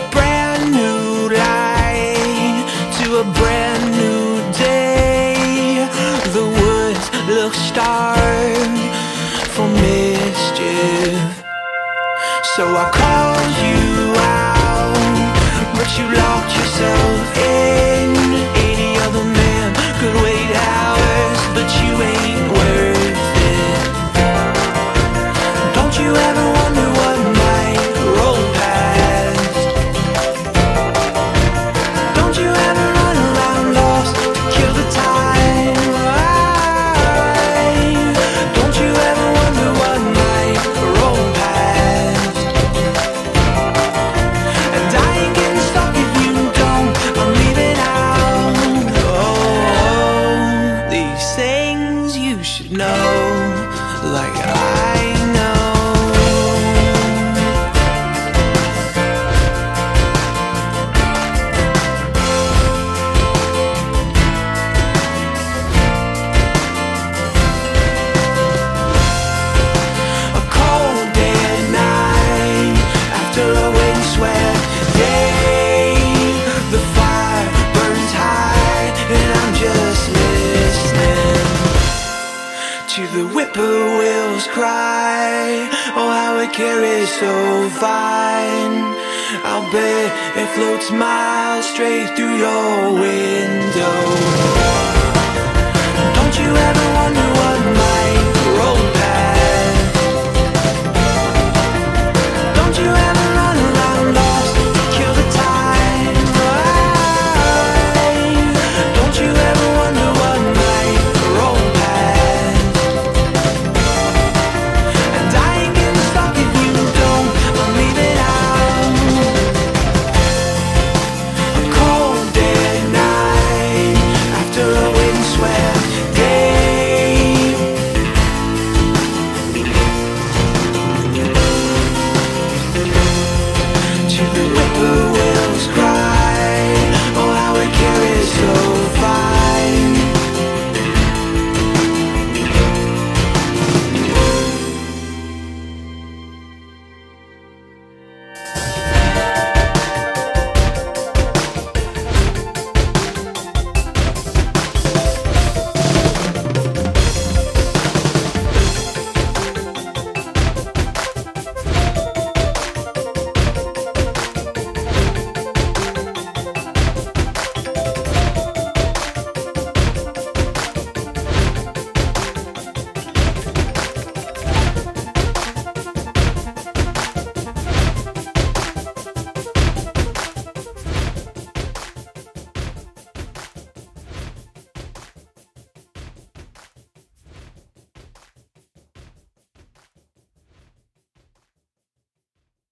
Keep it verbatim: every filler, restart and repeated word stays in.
brand new light, to a brand new day. The woods look starved for mischief, so I called you out, but you locked yourself in. Any other man could wait hours, but you ain't worth it. Don't you ever wonder what might roll past? Don't you ever run around lost to kill the time? Don't you ever wonder what might roll past? And I ain't getting stuck if you don't, I'm leaving out. Oh, these things you should know, like I know. A cold dead night after a windswept day. The fire burns high and I'm just listening to the whippoorwills cry. Oh, how it carries so fine. I'll bet it floats miles straight through your window. Don't you ever wonder what might